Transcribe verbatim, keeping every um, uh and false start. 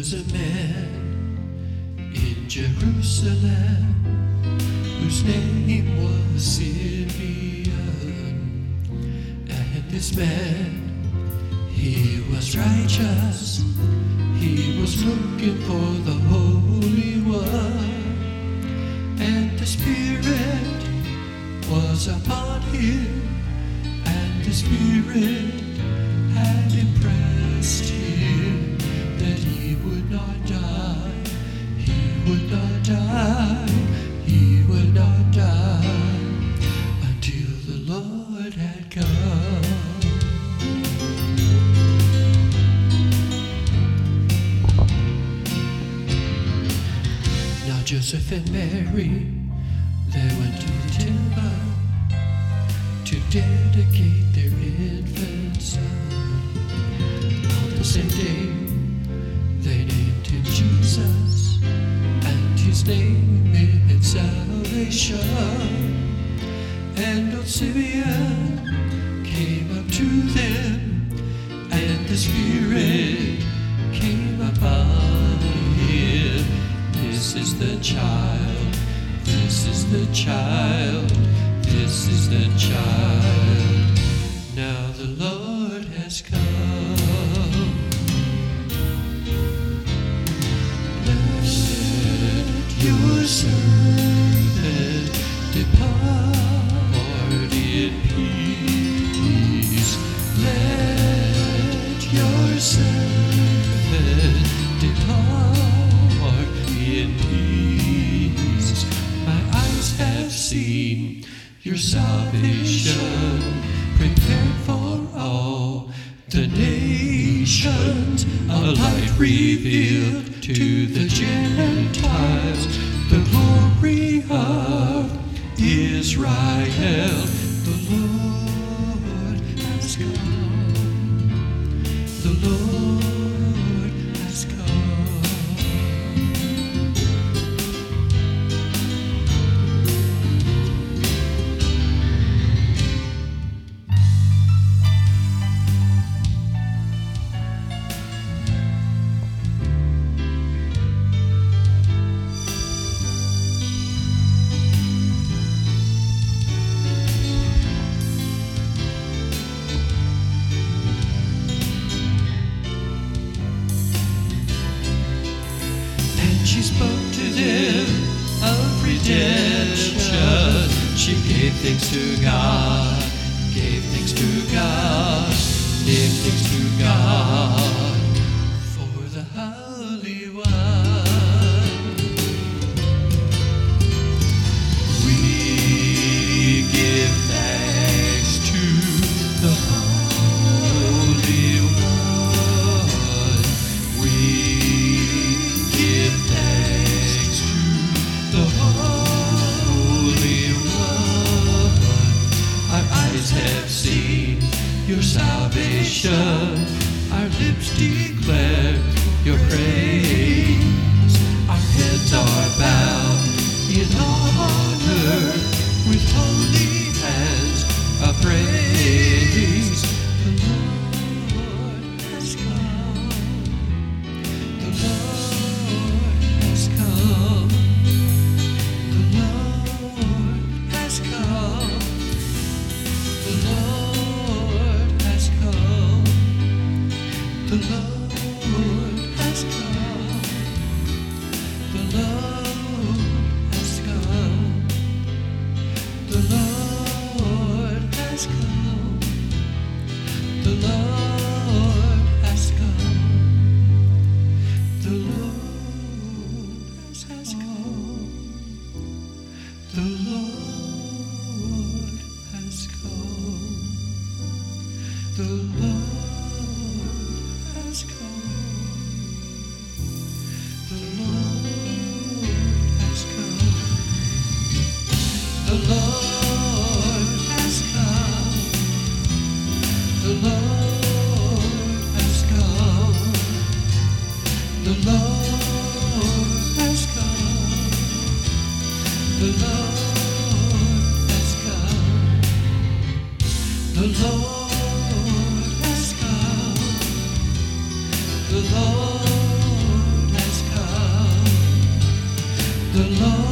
was a man in Jerusalem whose name was Simeon. And this man, he was righteous. He was looking for the Holy One. And the Spirit was upon him. And the Spirit had impressed him that he would not die, he would not die, he would not die until the Lord had come. Now Joseph and Mary, they went to the temple to dedicate their infant son. On the same day, they named him Jesus, and his name meant salvation. And old Simeon came up to them, and the Spirit came upon him. This is the child, this is the child, this is the child. Now the Lord has come. Let your servant depart in peace. Let your servant depart in peace. My eyes have seen your salvation, prepared for all the nations, a light revealed to the Gentiles, the glory of Israel. The Lord has come, the Lord has come. She spoke to them of redemption. She gave thanks to God, gave thanks to God, gave thanks to God for the Holy One. We give thanks to the Holy One. We give thanks to the Holy One. Our eyes have seen your salvation. Our lips declare your praise. Our heads are bowed in honor with holy hands of praise. The Lord has come. The Lord has come. The Lord has come. The Lord has come. The Lord has come. The Lord has come. The Lord has come. The Lord has come. The Lord has come. The Lord has come. The Lord has come. The Lord has come. The Lord has come. The Lord has come. The Lord has come. The Lord has come. The Lord has come. The Lord the Lord.